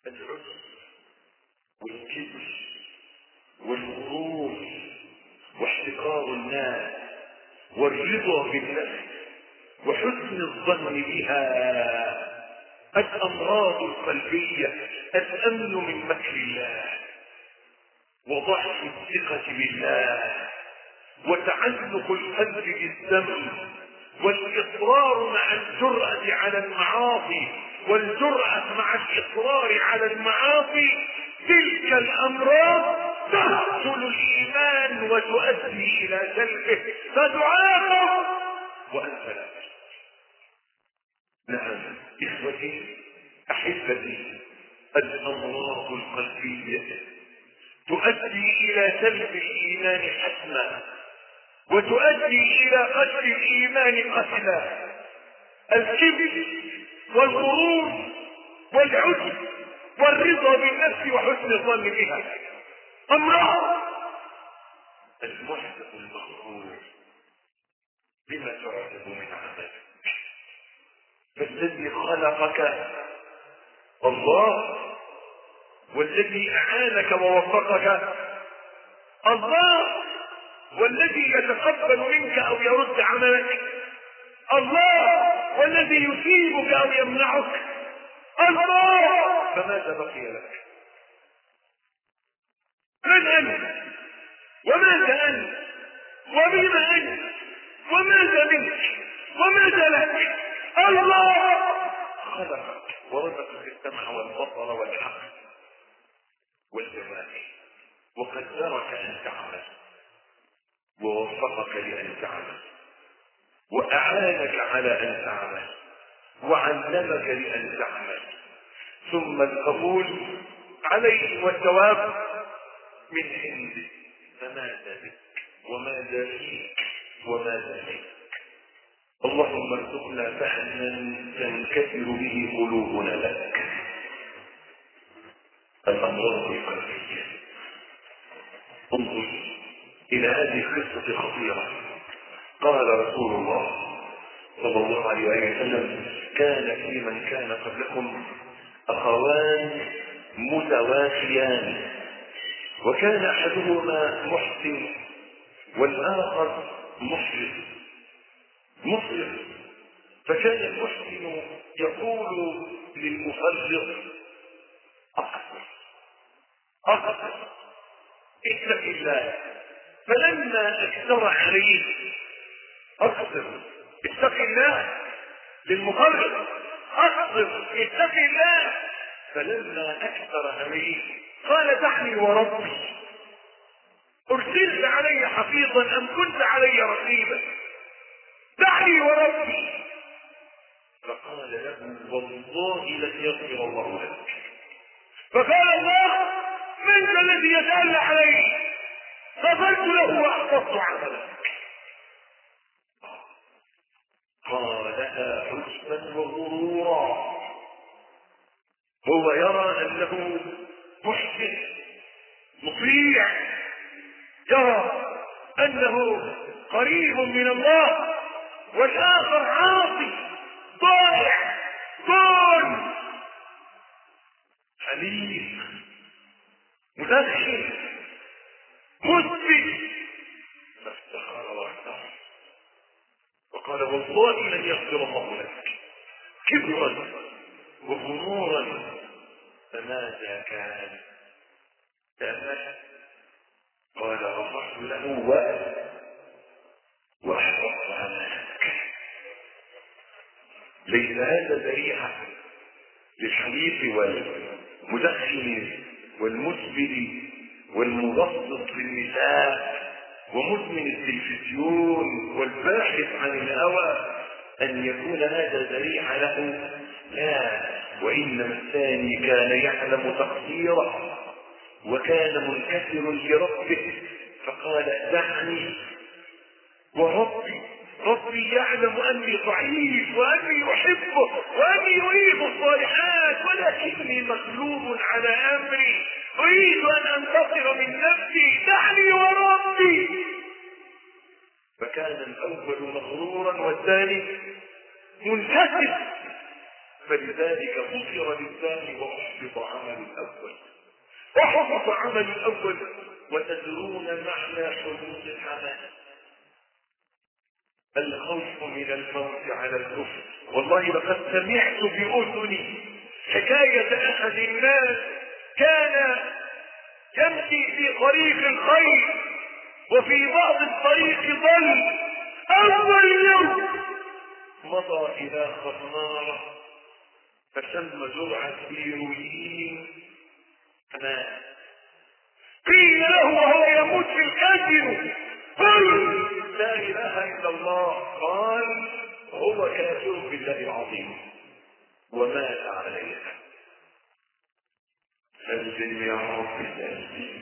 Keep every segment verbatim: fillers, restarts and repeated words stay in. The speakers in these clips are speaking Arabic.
العجب والكبر والغرور واحتقار الناس والرضا بالنفس وحسن الظن بها الأمراض القلبية، الأمن من مكر الله وضعف الثقة بالله وتعلق القلب بالذنب والإصرار مع الجرأة على المعاصي والجرأة مع الإصرار على المعاصي. تلك الأمراض تقتل الإيمان وتؤدي إلى سلبه فتعاقب وأنت لا. نعم إخوتي أحبتي، الأمراض القلبية تؤدي إلى سلب الإيمان حتما وتؤدي إلى قتل الإيمان قتلا. الكبر والغرور والعجب والرضا بالنفس وحسن الظن بها أمراض. المحدث المغرور بما تعجب من عملك، فالذي خلقك الله والذي أعانك ووفقك الله والذي يتقبل منك أو يرد عملك الله والذي يثيبك أو يمنعك الله. فماذا بقي لك؟ من أنت وماذا أنت وبما أنت وماذا منك وماذا لك؟ الله خلقك ورزقك السمع والبصر والعقل والجوارح وقدرك أن تعمل ووفقك لأن تعمل وأعانك على أن تعمل وعلمك لأن تعمل، ثم القبول عليه والثواب من عنده. فماذا بك وماذا فيك وماذا فيك؟ اللهم ارزقنا فهما تنكسر به قلوبنا لك. الأمراض القلبية. انظر إلى هذه القصة خطيرة. قال رسول الله صلى الله عليه وسلم: كان في من كان قبلكم أخوان متوافيان، وكان أحدهما محسن والآخر مسرف مسرف فكان المحسن يقول للمفرط: أقصر أقصر اتق الله. فلما أكثر عليه: أقصر اتق الله. للمفرط: أقصر اتق الله. فلما أكثر عليه قال: دعني وربي، أرسلت علي حفيظا أم كنت علي رقيبا؟ دعني وربي. فقال له: والله لن يغفر الله لك. فقال الله: من ذا الذي يتألى علي؟ غفرت له وأحفظت عمله. قالها حسنا وغرورا. هو يرى أنه محسن مطيع، يرى أنه قريب من الله، والآخر عاصي ضائع ضال حليف مدخن مثبت. فافتخر واعترف وقال: والله لن يغفر الله لك. كبرا وغرورا. فماذا كان؟ تأمل. قال: غفرت له وأحبطت عملك. ليس هذا ذريعة للحديث والمدخن والمسبل والمبسط للنساء ومدمن التلفزيون والباحث عن الهوى أن يكون هذا ذريعة له؟ لا، وإنما الثاني كان يعلم تقصيره وكان منكسر لربه، فقال: دعني وربي، ربي يعلم أني ضعيف وأني أحبه وأني أريد الصالحات، ولكني مغلوب على أمري، أريد أن أنتصر من نفسي، دعني وربي. فكان الأول مغرورا والثاني منكسر، فلذلك غفر للثاني وأحبط عمله حفظ عمل الأول. وتدرون معنى حدوث العمل؟ الخوف من الموت على الكفر. والله لقد سمعت بأذني حكاية أحد الناس كان يمشي في طريق الخير وفي بعض الطريق ضل. أول يوم مضى إلى خمارة فشم جرعة هيروين ماء. قيل له وهو يموت في الكافر قل لا إله إلا الله. قال هو كافر بالله العظيم ومات عليها. سلم يا رب سلم،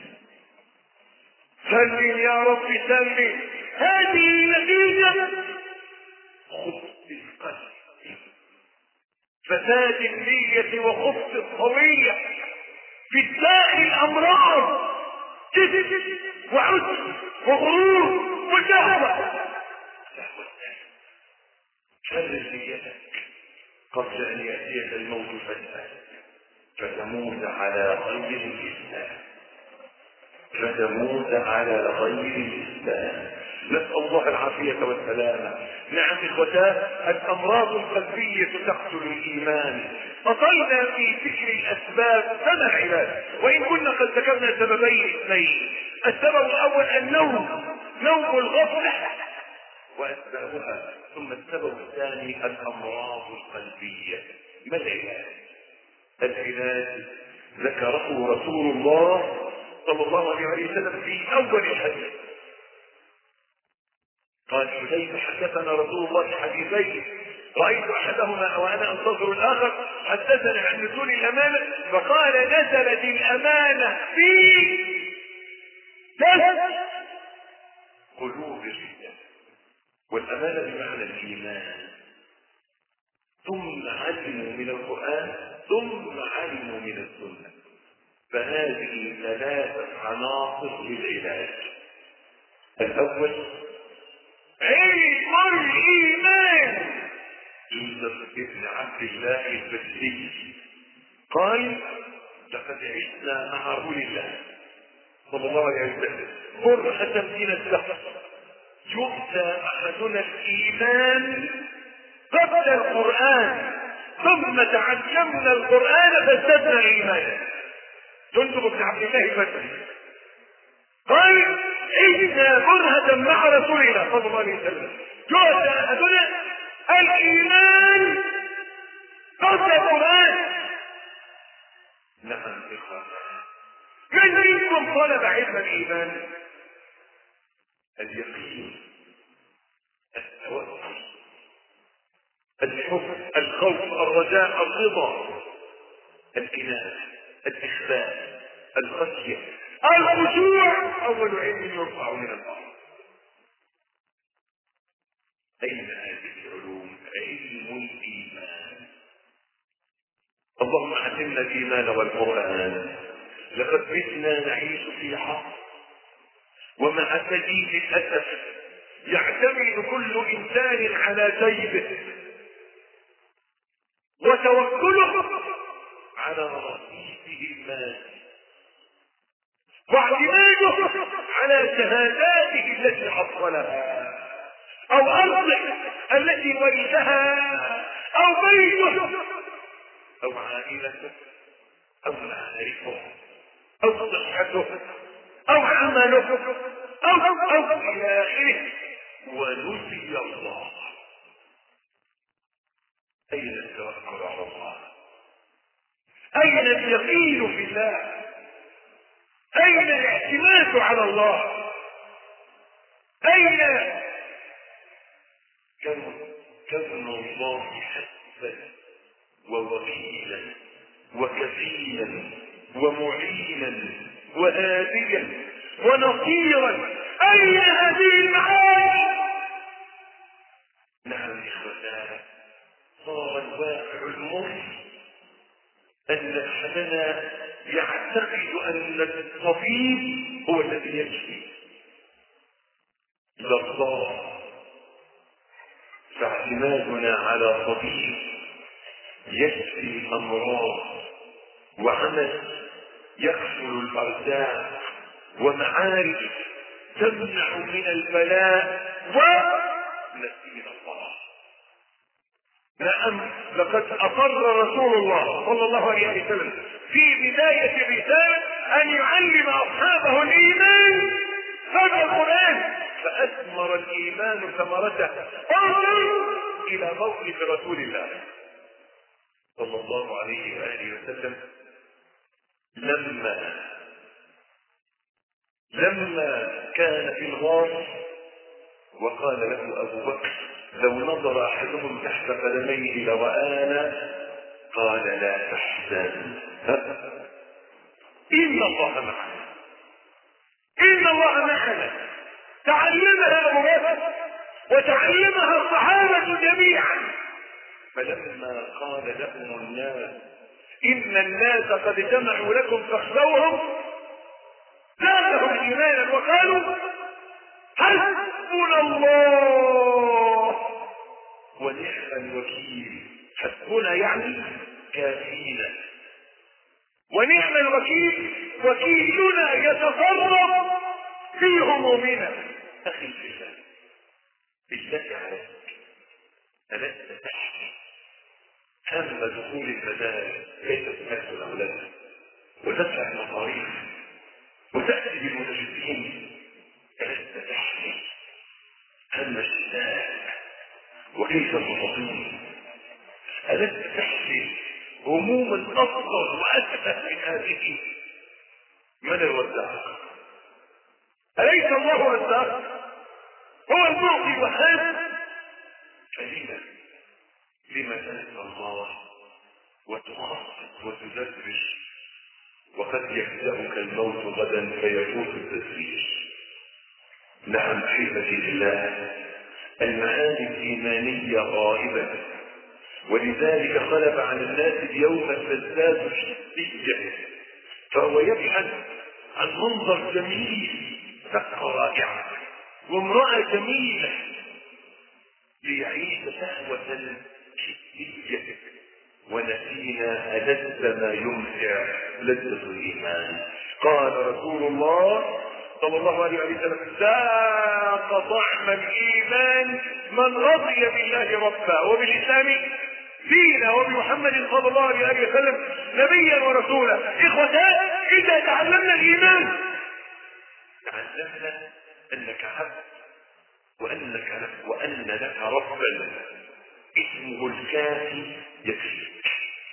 سلم يا رب سلم. هذه نتيجة خبث القلب، فساد النية وخبث الطوية في الداء الأمراض، كذب وعجب وغرور وشهوة. شرر نيتك قبل أن يأتيك الموت فجأة فتموت على غير الإسلام، فتموت على غير الإسلام. نسأل الله العافية والسلامة. نعم إخوتاه، الأمراض القلبية تقتل الإيمان. أطلنا في ذكر الأسباب فما العلاج؟ وإن كنا قد ذكرنا سببين اثنين. السبب الأول النوم، نوم الغفلة وأسبابها، ثم السبب الثاني الأمراض القلبية. ما العلاج؟ العلاج ذكره رسول الله صلى الله عليه وسلم في أول الحديث. قال حذيفة حدثنا رسول الله حديثين رأيت أحدهما وأنا أنتظر الآخر، حدثنا عن نزول الأمانة فقال نزلت الأمانة في ثلاث قلوب الرجال، والأمانة بمعنى الإيمان. ثم علموا من القرآن ثم علموا من السنة. فهذه ثلاثة عناصر للعلاج. الأول علم الإيمان. يوسف بن عبد الله البدري قال لقد عشنا مع رسول الله صلى الله عليه وسلم برهة من الدهر يؤتى أحدنا الإيمان قبل القرآن ثم تعلمنا القرآن فازددنا إيمانا. جندب بن عبد الله البدري قال عشنا برهة مع رسول الله صلى الله عليه وسلم يؤتى أحدنا الإيمان قبل القرآن. نعم إخوان، من منكم طلب علم الإيمان؟ اليقين، التوكل، الحب، الخوف، الرجاء، الرضا، الإنابة، الإخبات، الخشية، الخشوع. أول علم يرفع من الأرض. أين هذه العلوم؟ علم الإيمان. اللهم علمنا الإيمان والقرآن. لقد بتنا نعيش في عصر ومع شديد الأسف يعتمد كل إنسان على جيبه وتوكله على رصيده المالي واعتماده على شهاداته التي حصلها أو أرضه التي ورثها أو بيته أو عائلته أو معارفه أو صحته أو عمله أو أو إلى آخره، ونسي الله. أين التوكل على الله؟ أين اليقين في الله؟ أين الاعتماد على الله؟ أين كون الله حسبا ووكيلا وكفيلا ومعينا وهاديا ونصيرا؟ أين هذه المعاني؟ نعم إخوتنا، صار الواقع المر أن أحدنا يعتقد أن الطبيب هو الذي يشفي. إذا الله فاعتمادنا على طبيب يشفي الأمراض وعمل يكفل الأرزاق ومعارف تمنع من البلاء ونسينا الله. نعم، لقد أقر رسول الله صلى الله عليه وسلم في بداية الرسالة أن يعلم أصحابه الإيمان هذا القرآن، فأثمر الإيمان ثمرته انظر إلى موقف رسول الله صلى الله عليه وآله وسلم لما لما كان في الغار وقال له أبو بكر لو نظر أحدهم تحت قدميه لرآنا، قال لا تحزن إن الله معنا، إن الله معنا. تعلمها أبو بكر وتعلمها الصحابة جميعا. فلما قال لهم الناس إن الناس قد جمعوا لكم فاخشوهم زادهم إيمانا وقالوا حسبنا الله ونعم الوكيل. حسبنا يعني كافينا، ونعم الوكيل وكيلنا يتصرف في همومنا. أخي في الله، بالله عليك ألست تحكي هم دخول المدارس كيف تنافس الأولاد وتدفع المصاريف وتأتي بالمتجدين؟ ألست تحكي هم الشتاء وكيف البطاطين؟ ألست تحكي هموما أفضل وأسفل من هذه؟ من الوزاق؟ أليس الله وزاق؟ هو المعطي وهاب. فلما لما تنسى الله وتخصص وتدرج وقد يبدأك الموت غدا فيفوت التدريج. نعم حبتي لله، المعاني الإيمانية غائبة، ولذلك غلب على الناس اليوم الفزاز الشدية، فهو يبحث عن منظر جميل، سقة رائعة وامرأة جميلة ليعيش شهوة شدية، ونسينا ألذ ما يمتع لذة الإيمان. قال رسول الله صلى الله عليه وسلم ذاق طعم الإيمان من رضي بالله ربا وبالإسلام دينا وبمحمد صلى الله عليه وسلم نبيا ورسولا. إخوتان، إذا تعلمنا الإيمان تعلمنا أنك عبد وأنك لك وأن لك ربا اسمه الكافي يكفيك،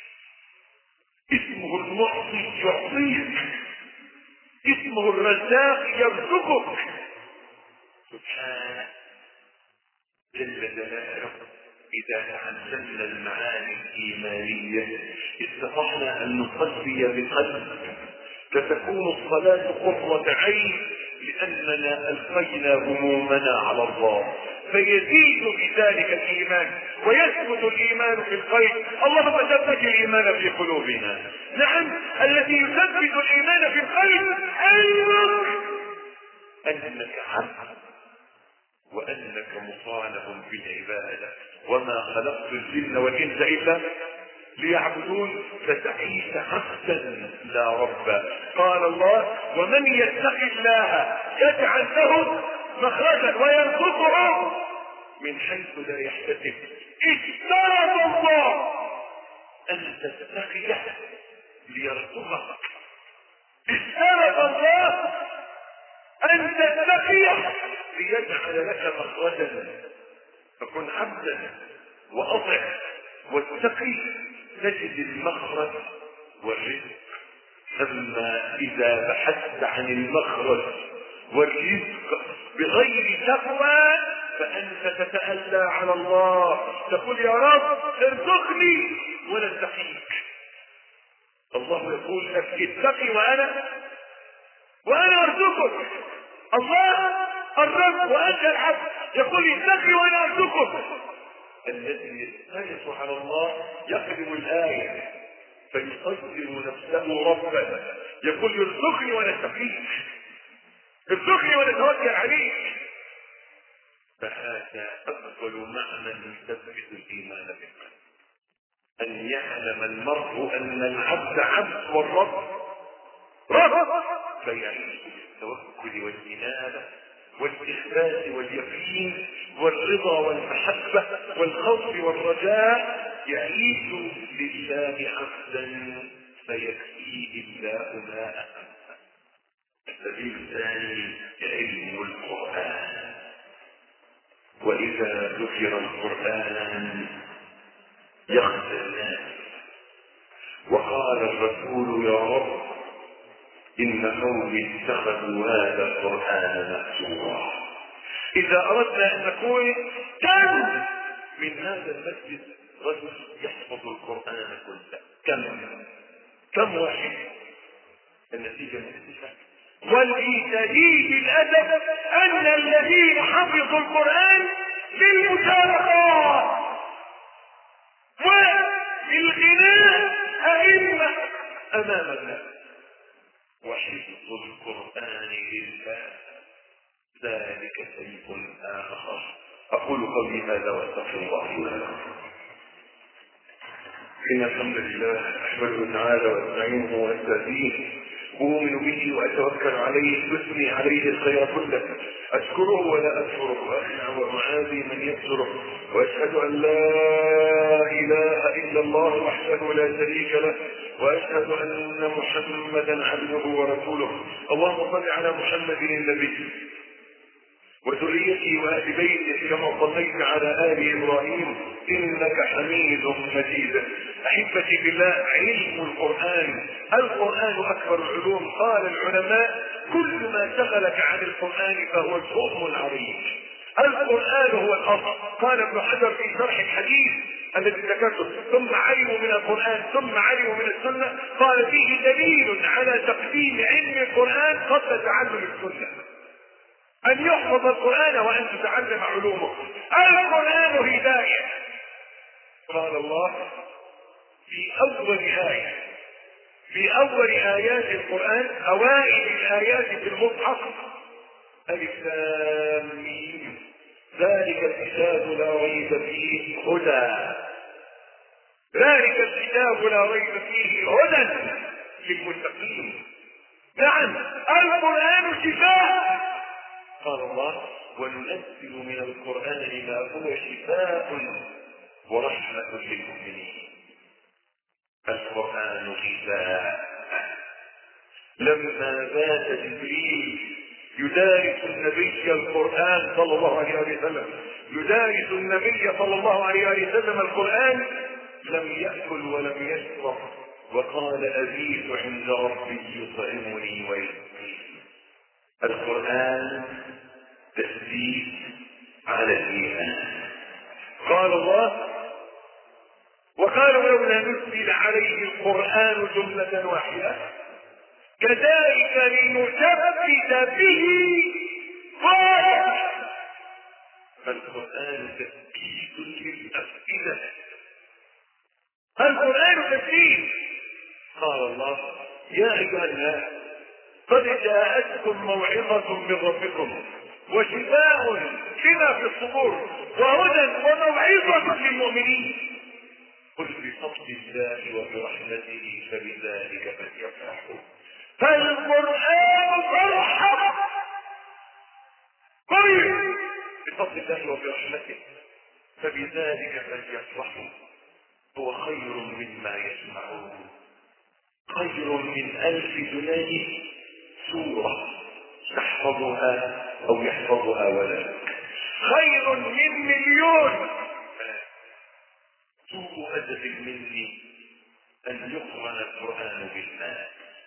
اسمه المعطي يعطيك، اسمه الرزاق يرزقك سبحانه جل جلاله. إذا تعلمنا المعاني الإيمانية استطعنا أن نصلي بقلب، فتكون الصلاة قرة عين لأننا ألقينا همومنا على الله، فيزيد بذلك الإيمان ويثبت الإيمان في القلب. اللهم ثبت الإيمان في قلوبنا. نعم، الذي يثبت الإيمان في القلب أيضا أنك عبد وأنك مصالح بالعبادة. وما خلقت الجن والإنس إلا ليعبدون، فتعيش عبدا لا ربا. قال الله ومن يتق الله يجعل له مخرجا ويرزقه من حيث لا يحتسب. اشترط الله أن تتقي ليرزقك، اشترط الله أن تتقي ليجعل لك مخرجا. فكن عبدا وأطع واتقي تجد المخرج والرزق. أما إذا بحثت عن المخرج والرزق بغير تقوى فأنت تتألى على الله، تقول يا رب ارزقني ولا اتقيك. الله يقول لك اتقي وأنا وأنا أرزقك. الله الرب وأنت العبد يقول اتقي وأنا أرزقك. الذي يستغيث على الله يقلب الآية فيصدر نفسه ربا، يقول يرزقني ولا اتقيك، ارزقني ولا اتوكل عليك. فهذا أفضل معنى يثبت الإيمان بالقلب، أن يعلم المرء أن العبد عبد والرب ربه فيعيش بالتوكل والإنابة والإخلاص واليقين والرضا والمحبة والخوف والرجاء. يعيش لله عبدا فيكفيه الله ما أهم. السبيل الثاني علم القرآن. وإذا ذكر القرآن يخشى الناس. وقال الرسول يا رب إن قومي اتخذوا هذا القرآن مهجورا. إذا أردنا أن نكون كم من هذا المسجد رجل يحفظ القرآن كله؟ كم كم واحد؟ النتيجة النتيجة والإيجابي الأدب أن الذين حفظوا القرآن بالمشاركات وبالغناء أئمة أمام الناس. وحفظ القرآن لله ذلك سيف آخر. أقول قولي هذا وأستغفر الله لي ولكم. إن الحمد لله أحمده تعالى وأستعينه وأستهديه أؤمن به وأتوكل عليه أثني عليه الخير كله أشكره ولا أكفره وأخنع وأعادي من يكسره وأشهد أن لا إله إلا الله وحده لا شريك له وأشهد أن محمدا عبده ورسوله. اللهم صل على محمد النبي وذريته وآل بيته كما صليت على آل إبراهيم إنك حميد مجيد. أحبتي بالله، علم القرآن. القرآن أكبر العلوم. قال العلماء كل ما شغلك عن القرآن فهو الشؤم العظيم. القرآن هو الأصل. قال ابن حجر في شرح الحديث الذي ذكرته ثم علموا من القرآن ثم علموا من السنة، قال فيه دليل على تقديم علم القرآن قبل تعلم السنة. أن يحفظ القرآن وأن تتعلم علومه. القرآن هداية. قال الله في أول آية في أول آيات القرآن، أوائل الآيات في المصحف: ألف لام ميم ذلك الكتاب لا ريب فيه هدى. ذلك الكتاب لا ريب فيه هدى للمتقين. نعم، القرآن شفاء. قال الله وننزل من القرآن ما هو شفاء ورحمة للمؤمنين. القرآن شفاء. لما مات جبريل يدارس النبي القرآن صلى الله عليه وسلم يدارس النبي صلى الله عليه وسلم القرآن لم يأكل ولم يشرب، وقال أبيت عند ربي يطعمني ويسقين. القرآن تثبيت على الإيمان. قال الله وقالوا لولا نزل عليه القرآن جملة واحدة كذلك لنثبت به قال. القرآن تثبيت للأفئدة. القرآن تثبيت. قال الله يا أيها الناس قد جاءتكم موعظة من ربكم وشفاء لما في الصدور وهدى وموعظة للمؤمنين. قل بفضل الله وبرحمته فبذلك فليفرحوا. فالقرآن فرحة. قل بفضل الله وبرحمته فبذلك فليفرحوا هو خير مما يسمعون، خير من ألف دنيا سورة تحفظها أو يحفظها ولدك، خير من مليون سوء أدب مني أن يقرن القرآن بالماء.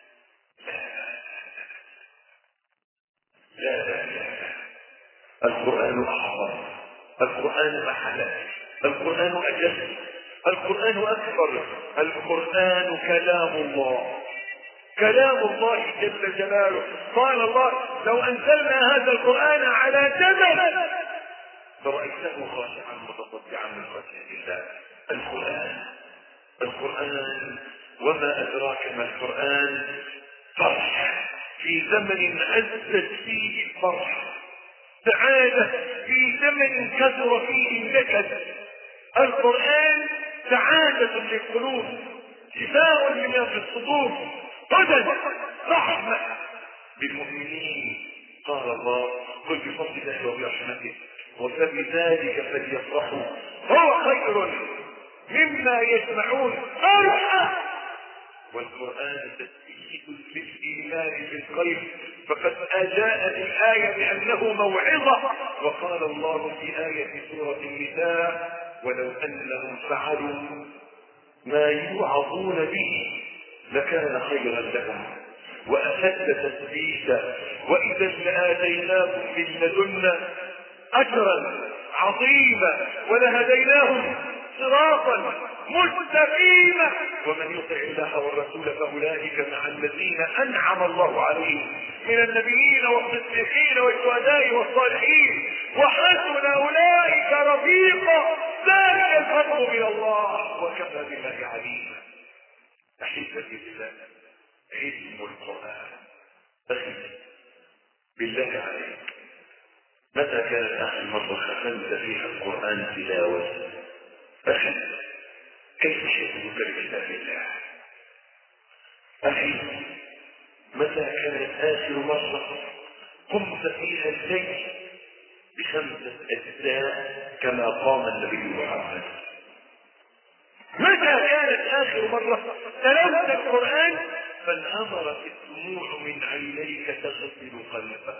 لا لا لا لا القرآن أعظم، القرآن أحلى، القرآن أجل، القرآن أكبر. القرآن كلام الله، كلام الله جل جلاله. قال الله لو أنزلنا هذا القرآن على جبل فرأيته خاشعا متصدعا من خشية الله. القرآن القرآن وما أدراك ما القرآن. فرح في زمن عزت فيه الفرح، سعادة في زمن كثر فيه النكد. القرآن سعادة للقلوب، شفاء لما في الصدور، هدى رحمة بالمؤمنين. قال الله قل بفضل الله وبرحمته وفبذلك فليفرحوا هو خير مما يجمعون. فرحة والقرآن تسبيل للإيمان بالقلب، فقد جاءت الآية بأنه موعظة. وقال الله في آية سورة النساء ولو أنهم فعلوا ما يوعظون به لكان خيرا لهم وأشد تثبيتا وإذا لآتيناهم من لدنا أجرا عظيما ولهديناهم صراطا مستقيما. ومن يطع الله والرسول فأولئك مع الذين أنعم الله عليهم من النبيين والصديقين والشهداء والصالحين وحسن أولئك رفيقا ذلك الفضل من الله وكفى بالله عليما. أحبتي بالله علم القرآن أخي بالله عليك متى كانت آخر مرة ختمت فيها القرآن تلاوة؟ أخي كيف شئتك لكتاب الله؟ أخي متى كانت آخر مرة قمت فيها الليل بخمسة أجزاء كما قام النبي محمد؟ متى كانت آخر مرة تلاوت القرآن فانهمرت الدموع من عينيك تغسل قلبك؟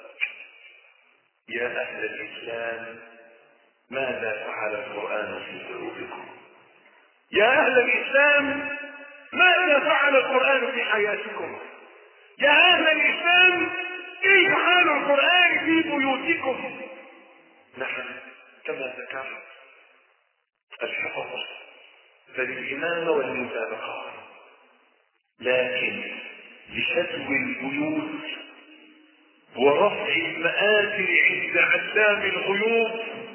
يا أهل الإسلام ماذا فعل القرآن في قلوبكم؟ يا أهل الإسلام ماذا فعل القرآن في حياتكم؟ يا أهل الإسلام كيف حال القرآن في بيوتكم؟ نحن كما ذكرت الحفظ فللإمامة والمسابقة، لكن لشتو البيوت ورفع المآثر عند علام الغيوب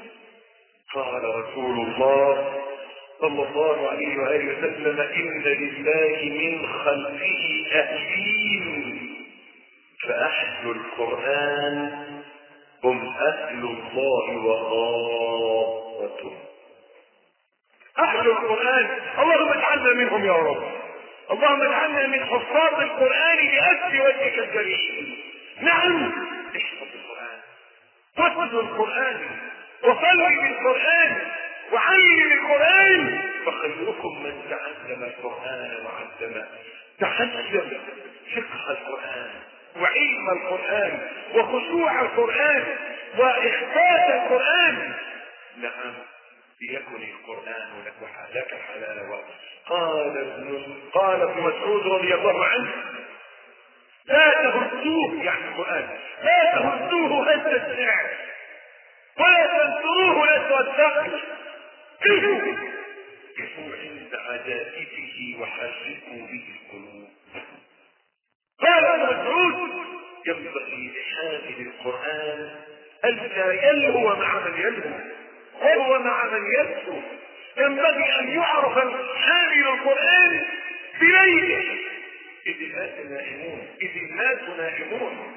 قال رسول الله صلى الله عليه وآله وسلم إن لله من خلقه أهلين فأهل القرآن هم أهل الله وخاصته. أهل القرآن اللهم اجعلنا منهم يا رب، اللهم اجعلنا من حفاظ القرآن بأسر وجهك الكريم. نعم احفظ القرآن واتل القرآن وصلي بالقرآن وعلم القرآن فخيركم من تعلم القرآن وعلمه. تعلم فقه القرآن وعلم القرآن وخشوع القرآن وإخفاء القرآن. نعم ليكن القرآن لك حلاوة. قال ابن قال ابن مسعود رضي الله عنه لا تهزوه يعني القرآن لا تهزوه هز الشعر ولا تنصروه نسوى الثقل كفوا كفوا عند عجائبه وحركوا به القلوب. قال ابن مسعود ينبغي لحامل القرآن ألا يلهو مع من يلهو هو مع من يلهو. ينبغي أن يعرف حامل القرآن بليله إذ الناس نائمون إذ الناس نائمون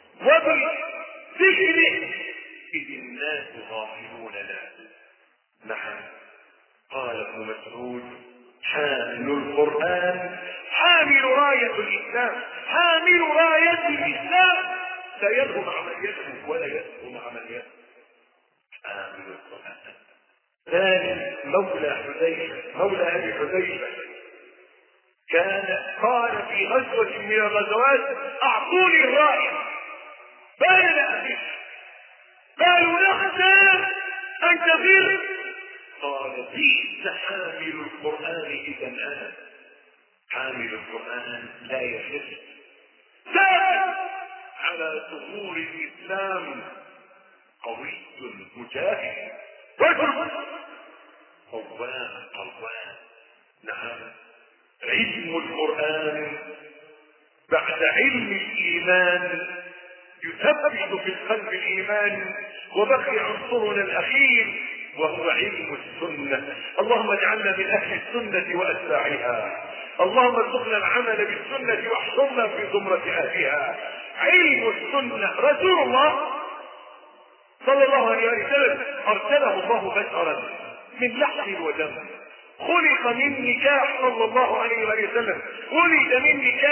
وبذكره إذ الناس غافلون له. نعم قال ابن مسعود حامل القرآن حامل راية الإسلام حامل راية الإسلام لا يلهو مع من يلهو ولا يلهو مع من يلهو. حامل القرآن. ثاني مولى حذيفة مولى أبي حذيفة كان قال في غزوة من الغزوات أعطوني الراية فأنا لا أفر قالوا نخشى أن تفر قال بئس حامل القرآن إذا أنا. حامل القرآن لا يفر ثابت على ظهور الإسلام قوي مجاهد رجل قوام قوام. نعم علم القرآن بعد علم الإيمان يثبت في القلب الإيمان وبقي عنصرنا الأخير وهو علم السنة. اللهم اجعلنا من أهل السنة وأتباعها، اللهم ارزقنا العمل بالسنة واحشرنا في زمرة أهلها. علم السنة رسول الله صلى الله عليه وسلم أرسله الله بشرا من لحم ودم خلق من نكاح صلى الله عليه وسلم ولد من نكاح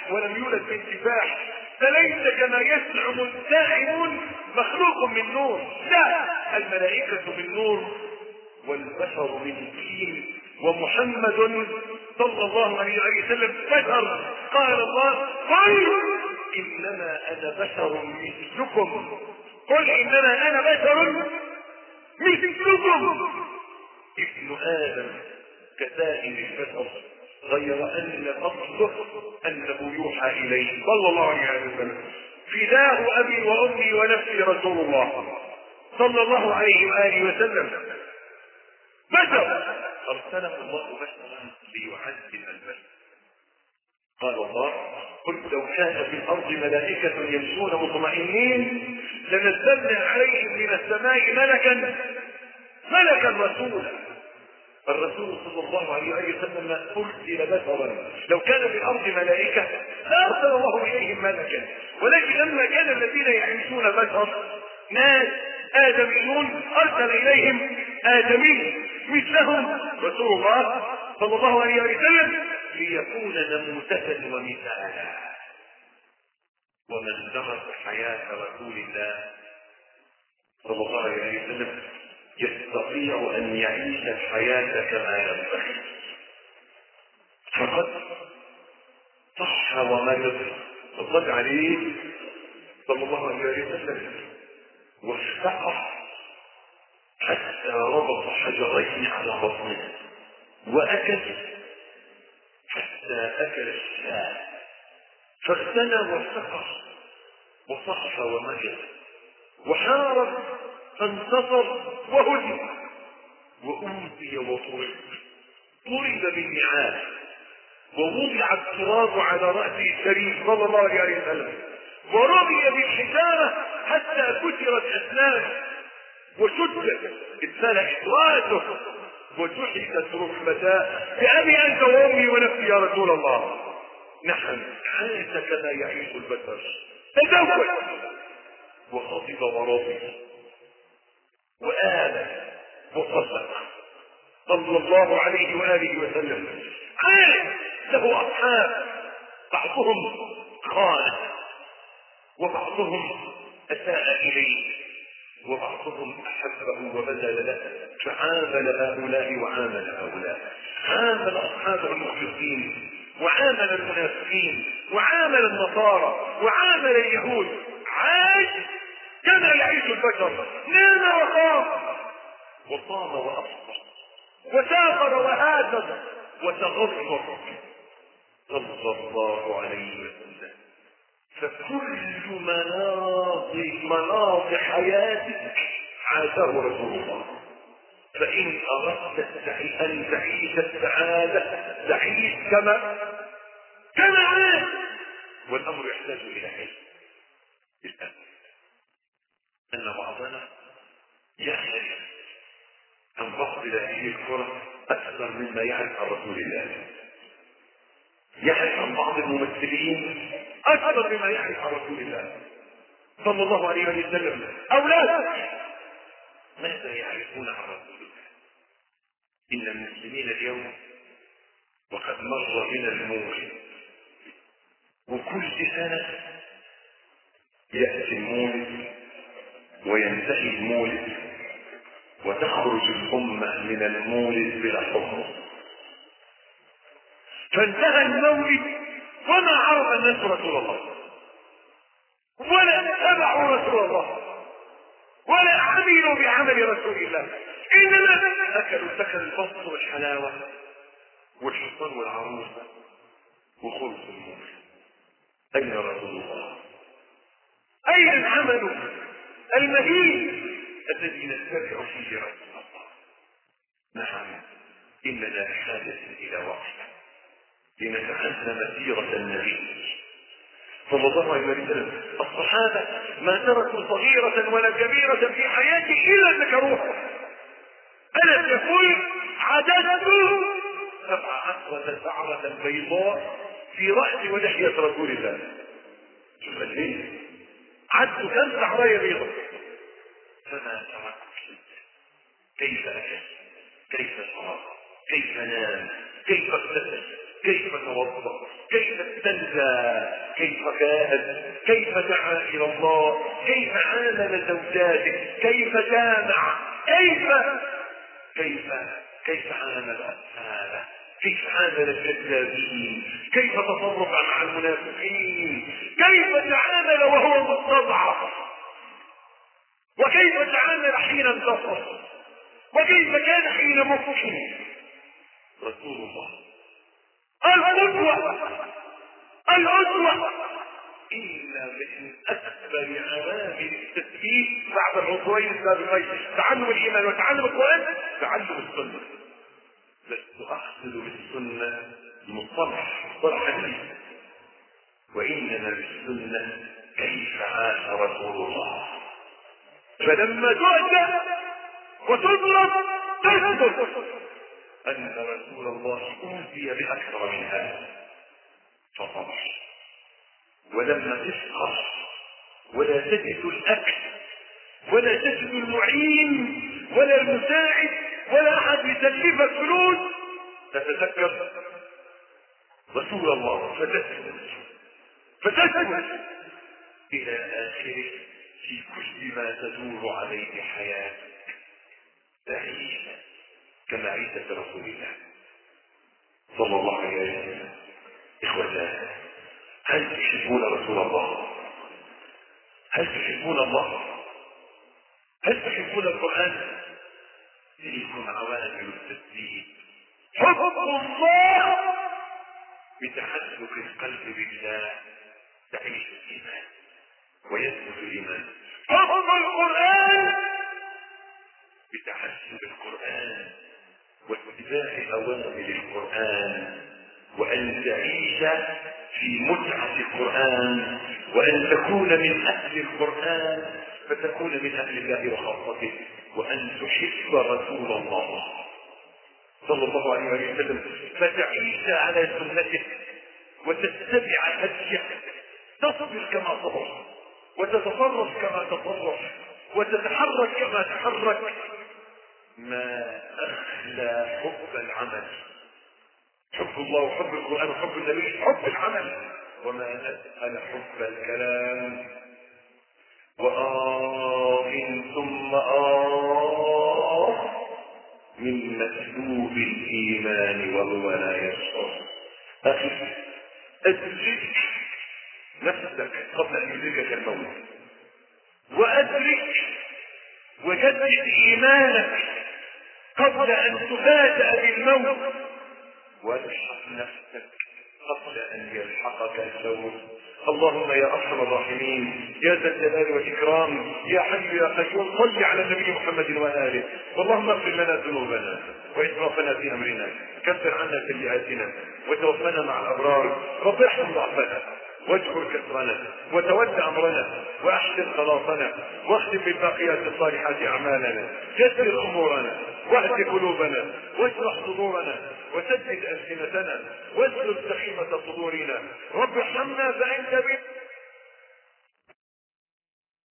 ولم يولد من سفاح، فليس كما يزعم الزاعمون مخلوق من نور، لا، الملائكة من نور والبشر من طين، ومحمد صلى الله عليه وسلم بشر. قال الله: قل انما انا بشر مثلكم، قل انما انا بشر مثلكم، ابن ادم كسائر البشر، غير ان فضله انه يوحى اليه صلى الله عليه وسلم. فداه ابي وامي ونفسي رسول الله صلى الله عليه واله وسلم بشر ارسله الله بشرا ليعذب البشر. قال الله: قل لو كان في الارض ملائكه يمشون مطمئنين لنزلنا عليهم من السماء ملكا ملكا رسولا. الرسول صلى الله عليه وسلم ارسل بشرا، لو كان في الارض ملائكه لارسل الله اليهم ملكا، ولكن لما كان الذين يعيشون بشر ناس آدميون أرسل إليهم آدمي مثلهم رسول الله صلى الله عليه وسلم ليكون نموذجا ومثالا. ومن درس حياة رسول الله صلى الله عليه وسلم يستطيع أن يعيش الحياة كما ينبغي. فقد صح ومرض صلى عليه صلى الله عليه وسلم وافتقر حتى ربط حجرين على بطنه، واكل حتى اكل الشاة، فاغتنى وافتقر وصح ومجد، وحارب فانتصر وهزم، وأوذي وطرد، طرد بالنعال، ووضع التراب على رأسه الشريف صلى الله عليه وسلم، ورمي بالحجارة حتى كسرت أسنانه وشدت اتسلقت رأسه وجحدت ركبتاه. بأبي أنت وأمي ونفسي يا رسول الله. نحن عاش كما يعيش البشر، تزوج وخطب ورضي وآمن وصدق صلى الله عليه وآله وسلم. عاش له أصحاب، بعضهم خان وبعضهم أساء إليه وبعضهم أحبه وبذل له، فعامل هؤلاء وعامل هؤلاء، عامل أصحابه المخلصين وعامل المنافقين وعامل النصارى وعامل اليهود. عاش كما يعيش البشر، نام وقام وصام وأفطر وسافر وهاجر وتغفر صلى الله عليه وسلم. فكل مناط مناط حياتك عاشه رسول الله. فإن أردت أن تعيش السعادة تعيش كما كما عاش، والأمر يحتاج إلى علم. الآن أن بعضنا يعرف عن بعض هذه الكرة أكثر مما يعرف عن رسول الله، يعرف عن بعض الممثلين أكثر مما يعرف عن رسول الله صلى الله عليه وسلم. أولادك ماذا يعرفون عن رسول الله؟ إن المسلمين اليوم وقد مر بنا المولد، وكل سنة يأتي المولد وينتهي المولد وتخرج الأمة من المولد بلا حكم. فانتهى المولد وما عرف الناس رسول الله، ولا اتبعوا رسول الله، ولا عملوا بعمل رسول الله، انما اكلوا سكن البسط والحلاوه والحصان والعروسه وخلص المولد. اين رسول الله؟ اين العمل المهين الذي نتبع فيه رسول الله؟ نعم، اننا بحاجه الى وقت لنتعلم سيره النبي صلى الله عليه وسلم. الصحابه ما تركوا صغيره ولا كبيره في حياتي الا ذكروها. انا يقول عددت سبع عشرة شعرة بيضاء في رأس ولحية رسول الله. شوف ليه عدوا كم شعرايه بيضاء، فما تركت. كيف اكل، كيف صار، كيف نام، كيف اغتسل، كيف توضأ، كيف استنزى، كيف جاهد، كيف دعا الى الله، كيف عامل زوجاته، كيف جامع، كيف كيف كيف عامل اطفاله، كيف عامل الكذابين، كيف تصرف مع المنافقين، كيف تعامل وهو مستضعف، وكيف تعامل حين انتصر، وكيف كان حين مكن. رسول الله القدوة الأسوة. إلا من أكبر عوامل التثبيت بعد العنصرين السابقين تعلم الإيمان وتعلم القرآن تعلم السنة. لست أقصد بالسنة المصطلح مصطلح حديث، وإنما بالسنة كيف عاش رسول الله. فلما تؤتى وتضرب تثبت أن رسول الله أوتي بأكثر من هذا فصبر. ولما تفقر ولا تجد الأكل ولا تجد المعين ولا المساعد ولا أحد يسلفك فلوس تتذكر رسول الله فتثبت فتثبت إلى آخره في كل ما تدور عليه حياتك تعيش كما عيسى رسول الله صلى الله عليه وسلم. إخوتنا، هل تحبون رسول الله؟ هل تحبون الله؟ هل تحبون القرآن؟ تلكم عوامل التثبيت. حب الله بتحسك القلب بالله تعيش الإيمان ويثبت الإيمان. حب القرآن بتحسب القرآن واتباع أوامر القرآن، وأن تعيش في متعة القرآن، وأن تكون من أهل القرآن فتكون من أهل الله وخاصته، وأن تحب رسول الله صلى الله عليه وسلم فتعيش على سنته وتتبع هديه، تصبر كما صبر وتتصرف كما تصرف وتتحرك كما تحرك. ما أخلى حب العمل، حب الله وحب القرآن وحب النبي، حب العمل. وما أسأل حب الكلام. وآه ثم آه من مسلوب الإيمان وهو لا يشعر. أخي أدرك نفسك قبل أن يدركك الموت، وأدرك وجدد إيمانك قبل أن تفاجأ بالموت، والحق نفسك قبل أن يلحقك الموت. اللهم يا أرحم الراحمين يا ذا الجلال والإكرام يا حي يا قيوم صل على النبي محمد وآله. اللهم اغفر لنا ذنوبنا وإسرافنا في أمرنا، كفر عنا سيئاتنا وتوفنا مع الأبرار. رب ارحم ضعفنا واجبر كسرنا وتول أمرنا وأحسن خلاصنا واختم بالباقيات الصالحات أعمالنا. يسر أمورنا واهد قلوبنا واشرح صدورنا وسدد ألسنتنا واسلل سخيمة صدورنا. رب ارحمنا فأنت بنا